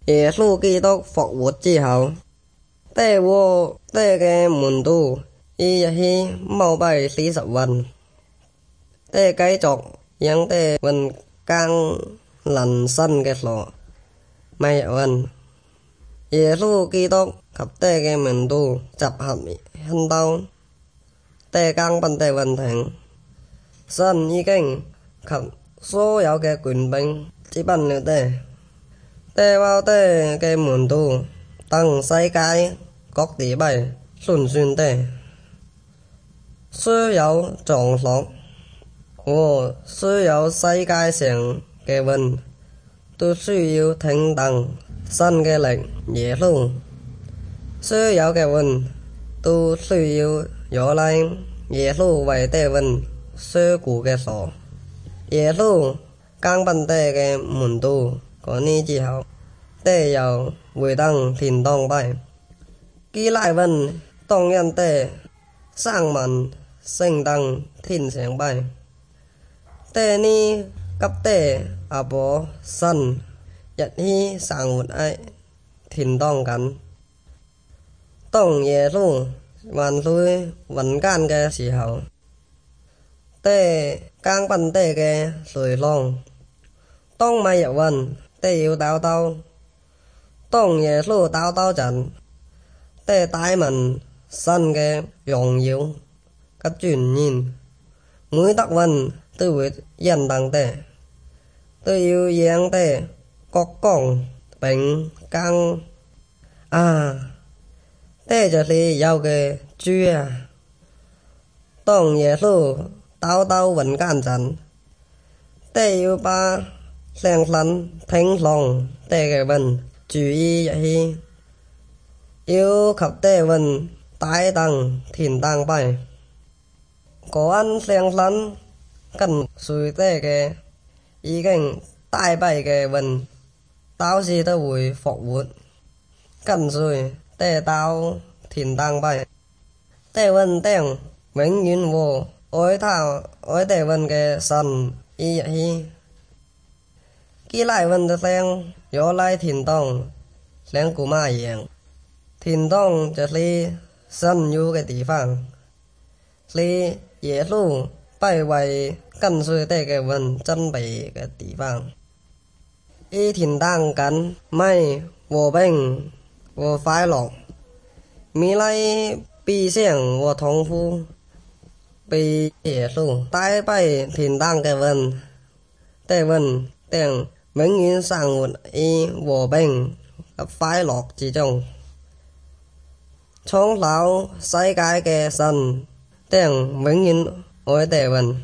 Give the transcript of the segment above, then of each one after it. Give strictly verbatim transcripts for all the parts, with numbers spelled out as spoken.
耶穌基督復活之後，地和地嘅門徒伊一起膜拜四十วัน地繼續讓地運更臨身嘅所每一วัน耶穌基督及地嘅門徒集合行動地更奔地運停神已經及所有嘅權柄接奔了地地話地嘅門徒當世界各地拜宣傳地所有場所和所有世界上嘅人都需要聽當神嘅力耶穌所有嘅人都需要有賴耶穌為地人所顧嘅所耶穌更奔地嘅門徒嗰呢之後地又回到天堂拜基拉文當人地上文升到天上拜地呢及地阿婆神一起生活喺天堂緊當耶穌還在人間嘅時候地更奔地嘅水浪當每日運地要禱禱當耶穌禱禱陣地帶問神嘅榮耀及尊嚴每得運都會認同地都要讓地國光並更啊地就是有嘅主啊當耶穌禱禱人間陣地要把聖神聽從地嘅人注意一起要及地人帶登天堂拜個人聖神跟隨地嘅已經大拜嘅人到時都會復活跟隨地到天堂拜地人定永遠和愛他愛地人嘅神一起基拉文的聲有來天堂像古馬一樣天堂就是神有嘅地方是耶穌拜為跟隨地嘅人準備嘅地方喺天堂緊咪和平和快樂未來必勝和痛苦被耶穌帶拜天堂嘅人地人定永遠生活喺和平及快樂之中創造世界嘅神定永遠愛地人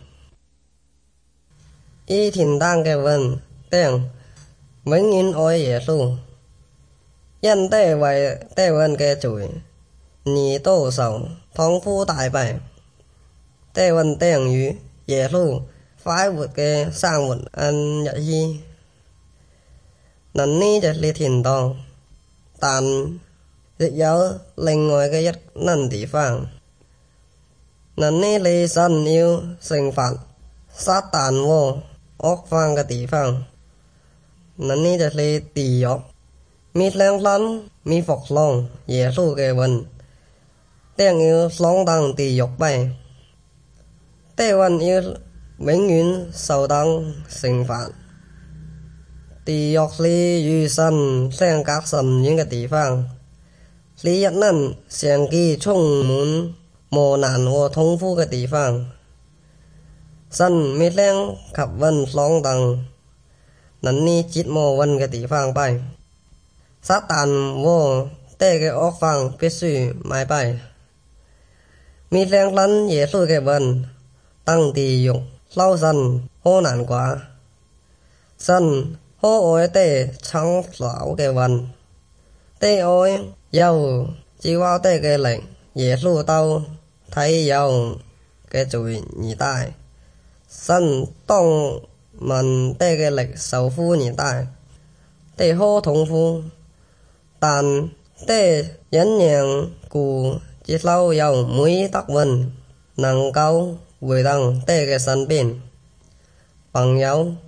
喺天堂嘅人定永遠愛耶穌因地為地人嘅罪而多受痛苦大敗地人定與耶穌快活嘅生活喺一起能呢就是天堂但亦有另外嘅一撚地方能呢你神要懲罰撒旦和惡犯嘅地方能呢就是地獄มี兩撚มี服從耶穌嘅人定要上當地獄拜地人要永遠受到懲罰地獄是與神相隔甚遠嘅地方是一撚長期充滿磨難和痛苦嘅地方神滅令及人上當能呢折磨人嘅地方拜撒旦和地嘅惡犯必須買拜滅令撚耶穌嘅人當地獄受神好難過神好愛地創造嘅人地愛有只話地嘅力耶穌到體有嘅罪而大神當問地嘅力受苦而大地好痛苦但地忍讓故接受有每得人能夠回到地嘅身邊朋友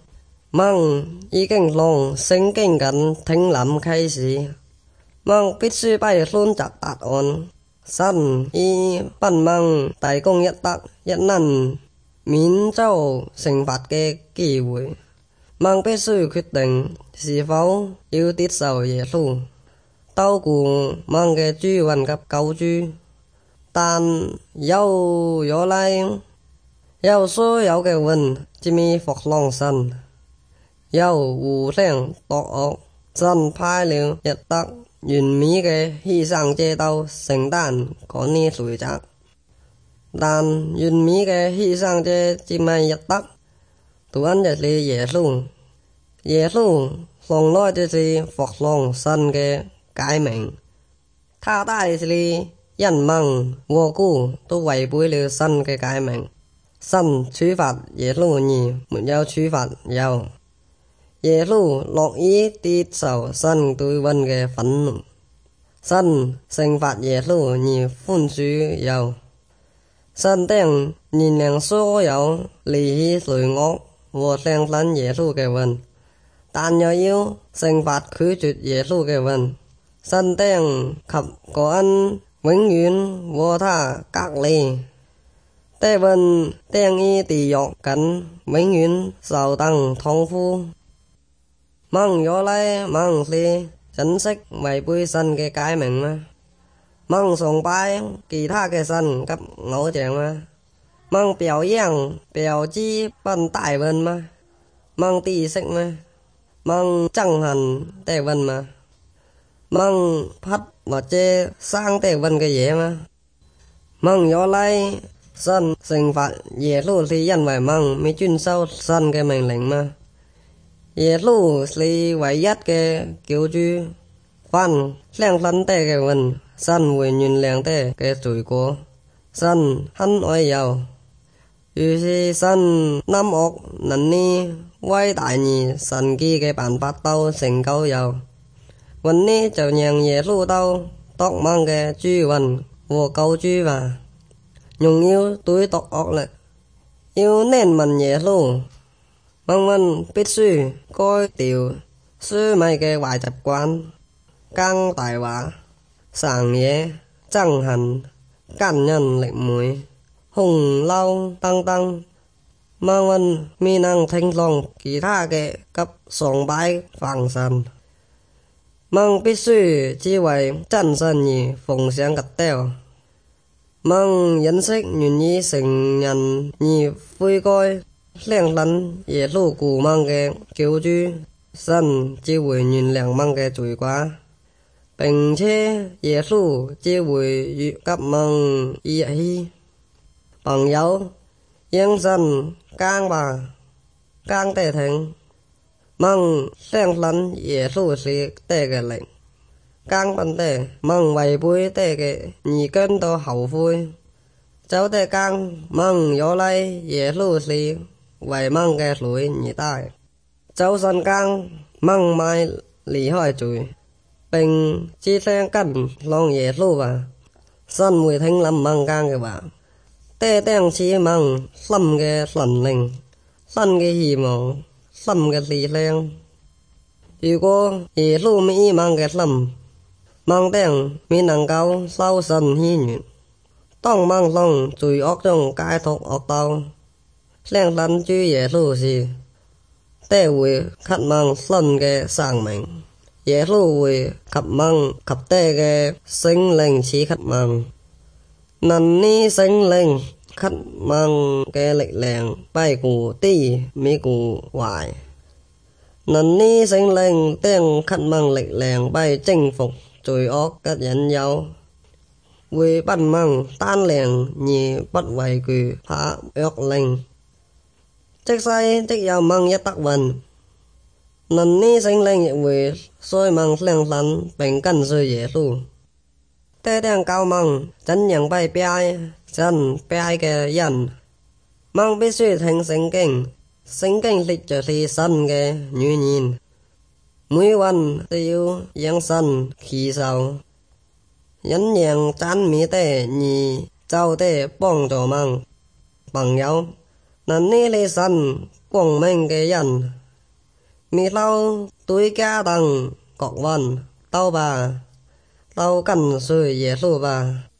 蚊已經從聖經緊聽諗開始，蚊必須被選擇答案。神已幫蚊提供一得一能免遭懲罰嘅機會，蚊必須決定是否要接受耶穌，透過蚊嘅主運及救主。但有咗嚟，有所有嘅運只咪服從神，有互相鬥惡，神派了一得完美嘅犧牲者到承擔嗰啲罪責。但完美嘅犧牲者只咪一得，答案就是耶穌。耶穌從來就是服從神嘅誡命，他帶是因蚊無辜都違背了神嘅誡命，神處罰耶穌而沒有處罰有。耶穌樂意接受神對蚊嘅憤怒，神懲罰耶穌而寬恕有。神定原諒所有離棄罪惡和相信耶穌嘅蚊，但又要懲罰拒絕耶穌嘅蚊。神定給個人永遠和他隔離，這蚊定於地獄緊永遠受等痛苦。蚊若來蚊是真實違背神嘅誡命嗎？蚊崇拜其他嘅神及偶像嗎？蚊表演標誌扮大蚊嗎？蚊知識嗎？蚊憎恨這蚊嗎？蚊拍或者生這蚊嘅嘢嗎？蚊若來神懲罰耶穌是因為蚊未遵守神嘅命令嗎？耶穌是唯一嘅救主，凡相信他嘅蚊，神會原諒他嘅罪過。神很愛有，於是神諗惡能力偉大而神奇嘅辦法都成就有。วันนี้就讓耶穌到作蚊嘅主運和救主吧，仲要對毒惡力，要憐憫耶穌。蚊蚊必須改掉衰微嘅壞習慣，講大話、生嘢、憎恨、奸人力妹、哄嬲等等。蚊蚊未能聽從其他嘅及崇拜凡神，蚊必須只為真神而奉上格調。蚊認識願意承認而悔改，相信耶穌顧蚊嘅救主，神只會原諒蚊嘅罪過，並且耶穌只會與及蚊一起。朋友，讓神講吧，講得聽。蚊相信耶穌是他嘅靈，講不得，蚊違背他嘅而感到後悔。就得講，蚊若來耶穌是為蚊嘅罪而大，就算講蚊未離開罪，並只想跟從耶穌吧，神會聽諗蚊講嘅話。這定是蚊心嘅神靈，新嘅希望，心嘅力量。如果耶穌沒有蚊嘅心，蚊定未能夠受神喜悅。當蚊從罪惡中解脫惡道，相信主耶穌時，他會給蚊新嘅生命。耶穌會給蚊給他嘅聖靈賜給蚊，能呢聖靈給蚊嘅力量不顧啲未顧壞，能呢聖靈將給蚊力量不征服罪惡嘅引誘，會幫蚊單量而不畏懼怕惡靈。即使只有蚊一得運，能呢聖靈亦會使蚊相信並跟隨耶穌。這將教蚊怎樣被別神別嘅人，蚊必須聽聖經，聖經是就是神嘅語言，每วัน都要讓神祈求，因讓讚美他而就他幫助蚊。朋友，能呢是神光明嘅人， mi lau túi gia đằng cọc văn tao bà lau cần sưởi Giê-xu bà